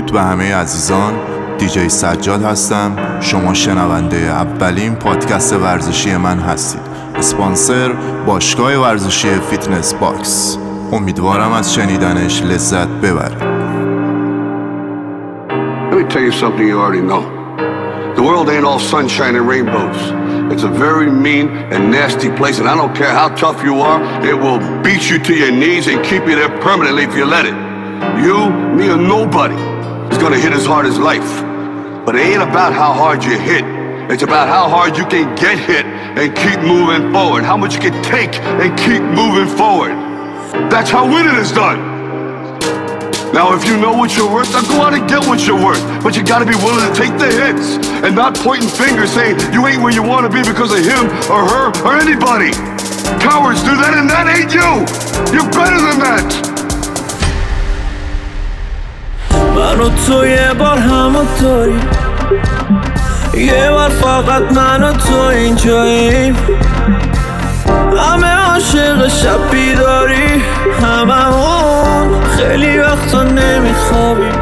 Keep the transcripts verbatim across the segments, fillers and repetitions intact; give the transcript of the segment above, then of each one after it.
درود به همه عزیزان. دیجی سجاد هستم. شما شنونده اولین پادکست ورزشی من هستید. اسپانسر باشگاه ورزشی فیتنس باکس. امیدوارم از شنیدنش لذت ببرید. Let me tell you something you already know. The world ain't all sunshine and rainbows. It's a very mean and nasty place, and I don't care how tough you are, it will beat you to your knees and keep you there permanently if you let it. You, me, or nobody is gonna hit as hard as life. But it ain't about how hard you hit. It's about how hard you can get hit and keep moving forward. How much you can take and keep moving forward. That's how winning is done. Now, if you know what you're worth, then go out and get what you're worth. But you gotta be willing to take the hits and not pointing fingers saying you ain't where you wanna be because of him or her or anybody. Cowards do that, and that ain't you. You're better than that. من و تو یه بار همونطوری، یه بار فقط من و تو اینجاییم. همه عاشق شب بیداری، همه اون خیلی وقتا نمیخوابیم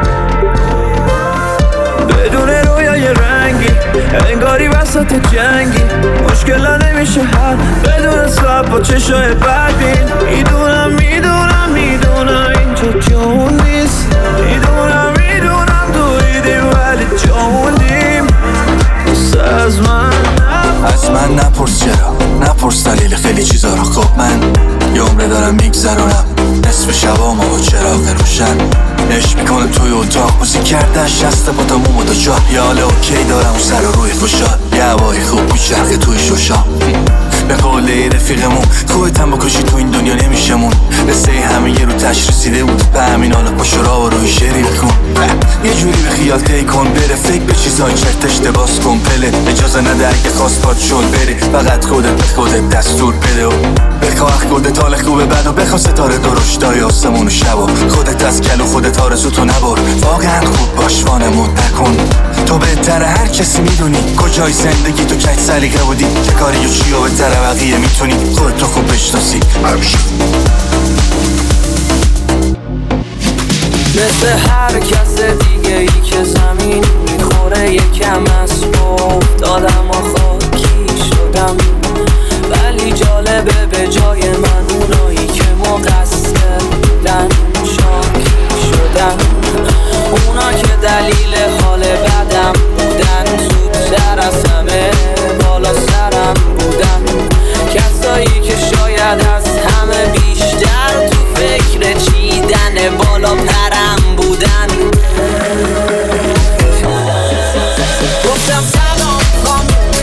بدون رویای رنگی، انگاری وسط جنگی. مشکلا نمیشه حل بدون سب با چشای بدبین. میدونم میدونم میدونم اینجا جون نیست، میدونم میدونم دویدیم ولی جوندیم. از من از من نپرس چرا، نپرس دلیل خیلی چیزا رو. خب من یه عمره دارم میگذرونم نصف شبا ما با چراغ روشن. عشق میکنم توی اتاق موزیک کردن شسته با تموم و دو جا. یه حال اوکی دارم اون سر و روی خوشحال، یه هوای خوب میچرخه توی شوشا. به قول رفیقمون خودتم بکشی تو این دنیا نمیشمون. قصه همه یه رو تش رسیده بود به همین حالا پاشو و روی شعری بکن. یه جوری به خیال تی کن بره، فکر به چیزای چرت اشتباس کن پله. اجازه نده اگه خواست پاد شد بری، فقط خودت به خودت دستور بده و بخواه خودت حال خوبه بد و بخواه ستاره درشتای آسمون و شبا. خودت از کل و خودت آرزوتو نبر، واقعا خوب باش وانمون نکن. تو بهتره هر کسی میدونی کجای زندگی تو کج سلیقه بودی، چه کاری و چی و بهتره بقیه میتونی خودتو خوب بشناسی. مثل هر کس دیگه ای که زمین میخوره یکم از پا افتادم و خاکی شدم. ولی جالبه به جای من اونایی که مقصر بودن شاکی شدم. اونا که دلیل حال بدم بودن زودتر از همه بالا سرم بودن. کسایی که شاید از همه بیشتر تو فکر چیدن بالا پرم بودن. گفتم سلام خانم،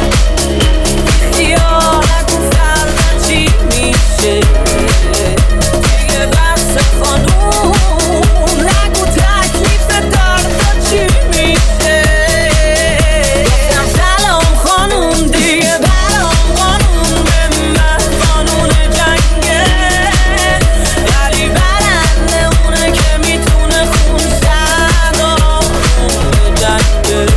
یا نکن فردا چی میشه دیگه بس خانوم. نگو تکلیف دردا چی میشه. گفتم سلام خانوم دیگه برام قانون به من قانون جنگه. ولی برنده اونه که میتونه خون صدا جنگه.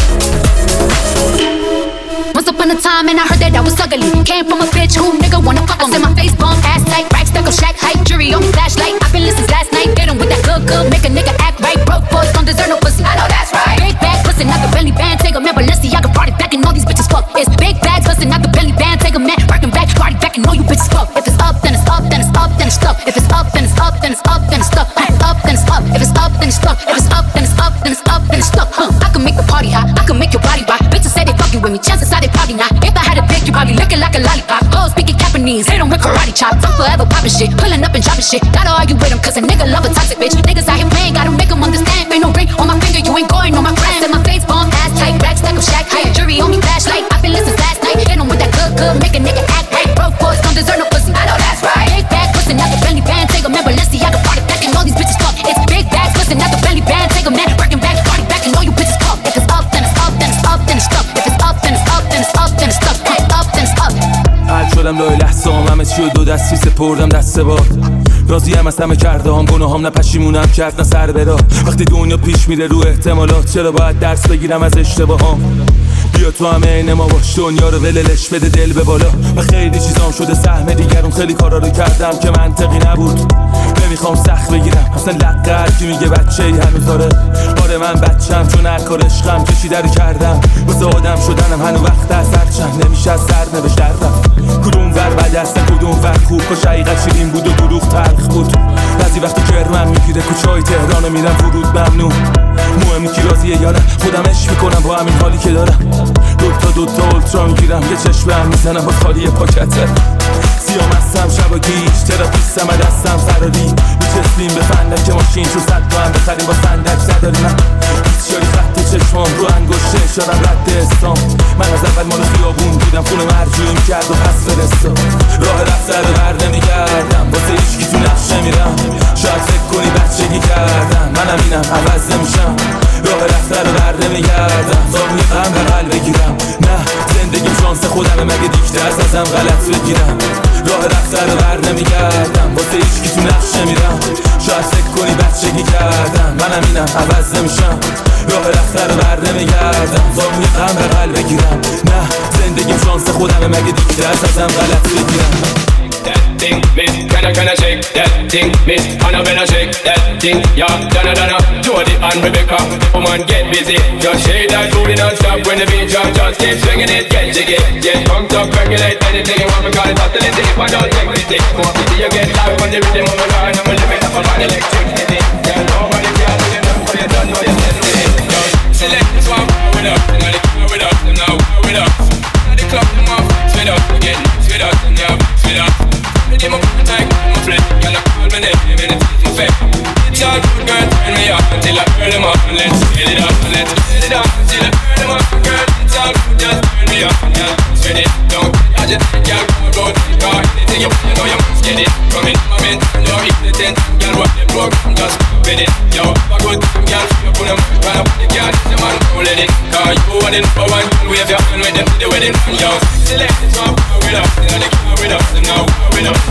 Once upon a time and I heard that I was ugly. Came from a bitch who nigga wanna fuck on. Said my face bump, ass tight, rack stuck up, shack height, jury on flashlight. I've been listening last night, get 'em with that good good, make a nigga act right. Broke boys don't deserve no pussy, I know that's right. Big bag pussy, not the belly band, take a man, Balenciaga party back and all these bitches fuck. It's big bags pussy, not the belly band, take a man, working back, party back and all you bitches fuck. If it's up, then it's up, then it's up, then it's stuck. If it's up, then it's up, then it's up, then it's stuck. Up, then it's up. If it's up, then it's stuck. If it's up, then it's up, then it's up, then it's stuck. Huh? I can make the party hot, I can make your body rock. Bitches say they fucking with me, chances are they probably not. If I had a pick, you probably lick it like a lollipop. Hoes speaking Japanese, hit 'em with karate chop. I'm forever popping shit, pulling up and dropping shit. Gotta argue with 'em, cause a nigga love a toxic bitch. Niggas out here playing, gotta make 'em understand. Ain't no ring on my finger, you ain't going on my friend. Said my face bomb, ass tight, rack stack up, shack height, jury on me, flashlight. I've been listening last night, hit 'em with that good good, make a nigga act right. Broke boys don't deserve no pussy, I know that's right. Big bag pussy, not the belly band, take a man, Balenciaga party back and all these bitches fuck. It's big bag pussy, not the belly band, take a man, working back, party back and all you bitches fuck. If it's up, then it's up, then it's up, then it's stuck. If it's up, then it's up, then it's up, then it's stuck. Up, then it's up. حل شدم لای لحظه هم همه چی و دو دستی سپردم دست باد. راضی هم از همه کرده هم گناه هم نه پشیمونم کرد نه سر برا. وقتی دنیا پیش میره رو احتمالات چرا باید درس بگیرم از اشتباهام. بیا بیا تو هم عین ما باش، دنیا رو وللش بده دل به بالا. و خیلی چیزام شده سهم دیگرون، خیلی کارا رو کردم که منطقی نبود. نمیخوام سخت بگیرم اصلا لقه هر کی میگه بچه ای هنوز داره. آره من بچم چون هر کار عشقم کشیده رو کردم. واسه آدم شدنم هنو وقت از سرچم نمیشه از سر نوشت در رفت. کدوم ور بد است کدوم ور خوب، کاش حقیقت شیرین بود و دروغ تلخ بود. بعضی وقتی کرمم میگیره کوچه‌های تهران و میرم ورود ممنون. مهمی کی راضیه یا نه، خودم عشق میکنم با همین حالی که دارم. دوتا دوتا اولترا میگیرم یه چشمم میزنم با خالی پاکته. سیام هستم شب و گیج تراپیستم و دستم فراری. میچسبیم به فندک ماشین چون صد تا هم بخریم با صندک نداری. من هیچ جایی خط چشمام رو انگشت اشارم رد استام. من از اول مال خیابون بودم خونه مرجوعیم کرد و پس فرستا. راه رفت سر بر نمیگردم واسه هیچکی تو نقش نمیرم. شاید فکر کنی بچگی کردم منم اینم عوض نمیشم. راه رفت سر بر نمیگردم زامی غم به قلب بگیرم. نه زندگیم شانس خودمه مگه دیکته از ازم غلط بگیرم. راه رفت سر بر نمیگردم واسه هیچکی تو نقش نمیرم. شاید فکر کنی بچگی کردم منم اینم عوض نمیشم. راه رفت سر بر نمیگردم زامی غم به قلب بگیرم. نه زندگیم شانس خودمه مگه دیکته از ازم غلط بگیرم. That thing, miss, can I, can I shake that thing, miss, Annabella shake that thing, yeah, Donna, Donna, Jody and Rebecca, woman get busy, just shake that booty non-stop when the beat drop, just keep swinging it, get jiggy, get pumped up, regulate anything you want, because it's oscillating, if I don't take it, take more pity, you get live on the rhythm of my line, I'm a limit up on electricity, yeah, nobody can do it, but you don't know you're sending it, yo, select this one, with us, and now they come with us, and now with us, now they club them off, with us, again, with us, and now with us. In my tank, my friend, girl, I call my name, and it's my fame. It's all good, girl, turn me up until I burn them up, and let's get it up, and let's get it up until I burn them up, girl. It's all good, just turn me up, girl. Spread it, don't I just think y'all go road, car, anything you want, you know you must get it. Come in, come in, no hit the tent, girl, what the program, just spin it. Yo, a good girl, you put them, run up the car, the man, go let it. Car, you one in for one, wave your hand with them to the wedding, yo. Select this one, with us, and now they come with us, and now with us.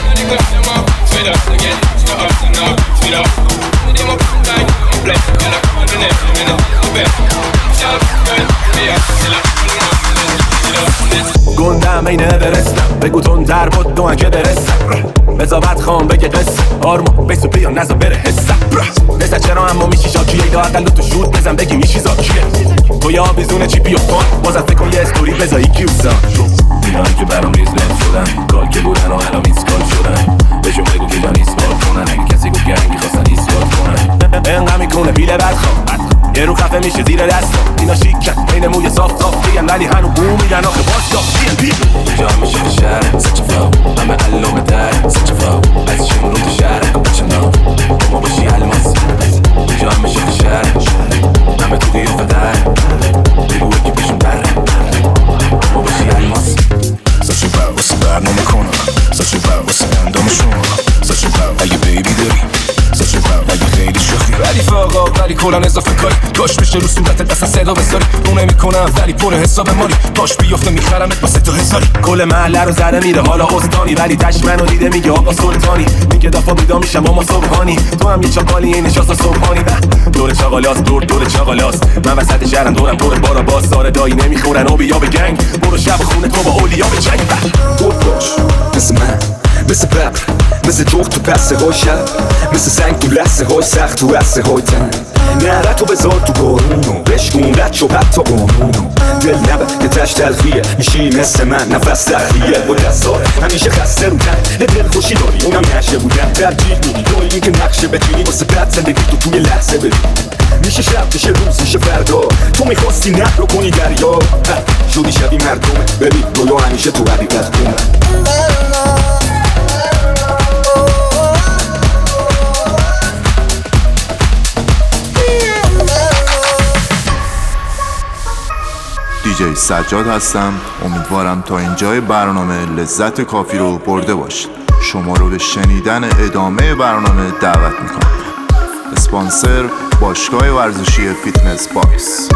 گندم اینه برستم بگو تون در بود دوان که برستم بزابت خواهم بگه قصه آرما بیسو بیا نزا بره حسم نسه چرا اما میشی شاکیه ایده اقل دو تو شود بزن بگی میشی زاکیه تو یا بیزونه چی بیو فان بازم فکر کن یه استوری بزایی کیوزا اینایی که برام ریز لف شدن کال که بودن و الان ایسکال شدن بهشون بگو که جان ایسکال کنن اگه کسی گفت گرنگی خواستن ایسکال کنن انقدر میکنه بیله بدخواه یه رو خفه میشه زیر دستم اینا شیکن این موی صاف صاف دیگن ولی هنو بو میدن آخه باش داف بی ام بی اینجا میشه تو شهر سچ فلو همه علوم در سچ فلو از چون رو تو شهر بچه نو ما باشی الماس اینجا میشه تو شهر همه تو قیافه در بگو اکی پیشون بره ما باشی الماس سچ فلو واسه برنامه کنم سچ فلو واسه اندامشون سچ فلو اگه بیبی داری سچ فلو اگه خیلی شوخی ولی فاقا ولی کلان اضافه کاری کاش میشه رو صورتت بسن صدا بذاری رو نمیکنم ولی پر حساب مالی پاش بیفته میخرمت با سه تا هزاری کل محله رو زده میره حالا استانی ولی تش منو دیده میگه آقا سلطانی میگه دفعه بیدا میشم اما صبحانی تو هم یه چاقالی این نشاست صبحانی دور چاقالاست دور دور چاقالاست من وسط شهرم دورم دور بارا باز ساره دایی نمیخورن و بیا به گنگ برو شب خونه تو با اولیا به جنگ بود باش مثل من مثل ببر مثل جغد تو پسه های شب مثل سنگ تو لحظه های سخت تو عصه های تن نره تو بذار تو بارونو بشکون رد شو حتی قانونو دل نبه که تش تلخیه میشی مثل من نفس تخلیه با دستار همیشه خسته رو تن دل خوشی داری اونم نشه بودن ترجیح میدی دایی این که نقشه بتونی واسه بد زندگی تو توی لحظه بری میشه شب میشه روز میشه فردا تو میخواستی نه رو کنی دریا شدی شبی مردمه ببین رویا همیشه تو حقیقت کنه دیجی سجاد هستم. امیدوارم تا اینجای برنامه لذت کافی رو برده باشید. شما رو به شنیدن ادامه برنامه دعوت میکنم. اسپانسر باشگاه ورزشی فیتنس باکس.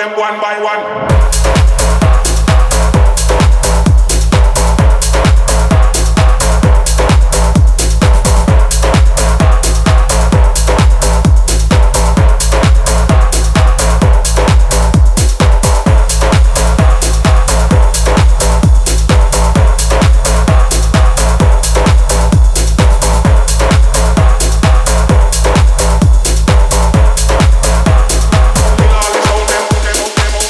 them one by one. Demo, demo,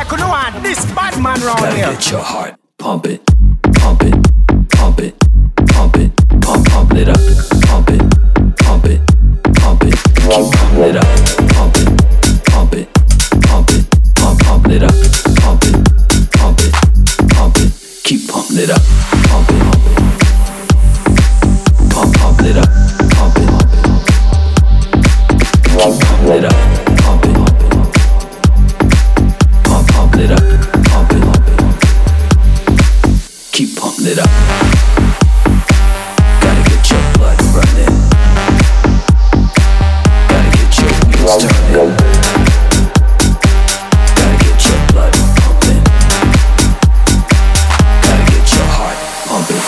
like you know what? This bad man round Gotta here. get your heart pumping, pump it, pump it, pump it, pump, pump it up, pump it, pump it, pump it, keep pumping it up, pump it, pump it, pump it, pump, pump it up, pump it, pump it, pump it, keep pumping it up, pump it, pump it, pump, pump it up, pump it, keep pumping it up, pump it, pump, pump it up, pump it, keep pumping it up. Gotta get your blood running. Gotta get your wheels turning. Gotta get your blood pumping. Gotta get your heart pumping.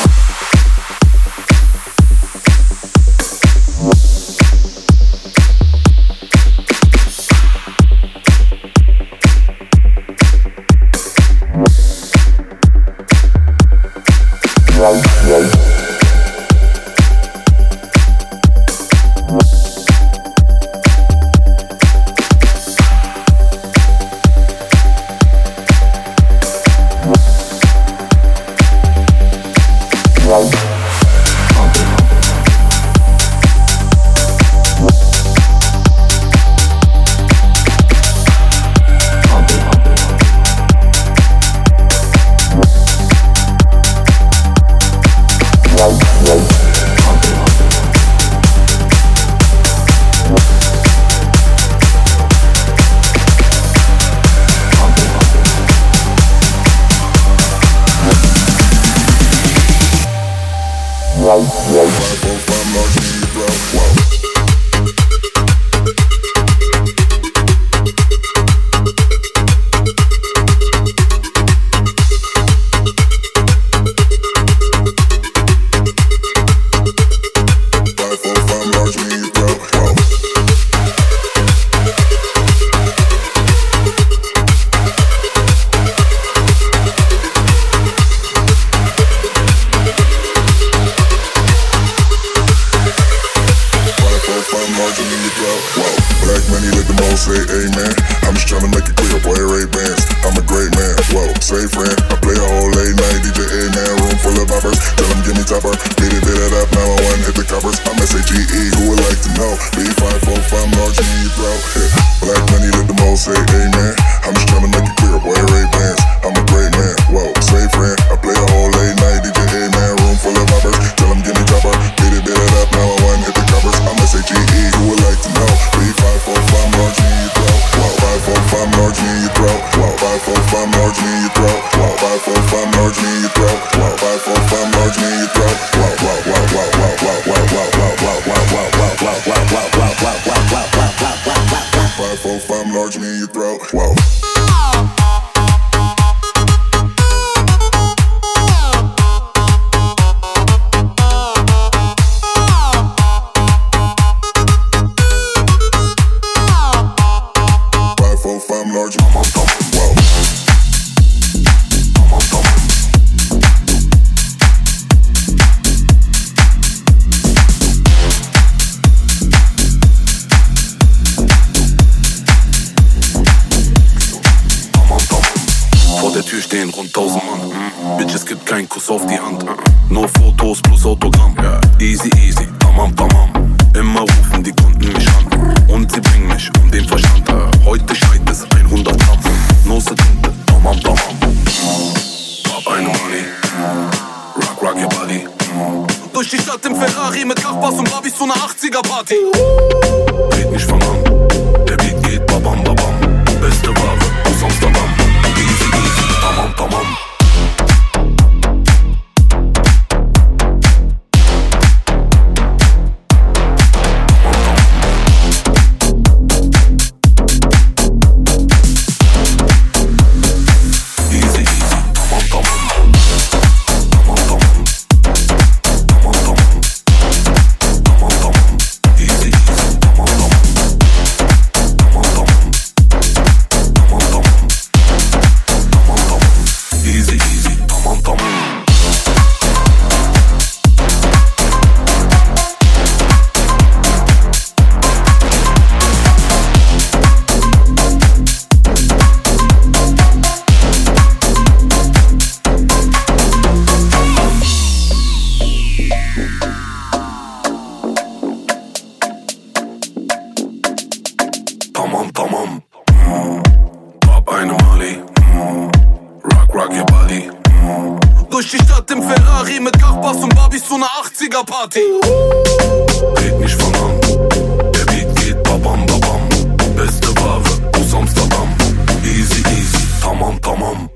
Durch die Stadt im Ferrari mit Kachbachs und Barbies zu ner achtziger Party. Red nicht von an, der Beat geht babam babam. Beste Ware aus Amsterdam. Easy easy, tamam tamam.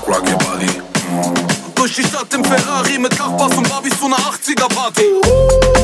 Durch die Stadt im Ferrari mit Kachbachs und Barbies zu ner achtziger Party.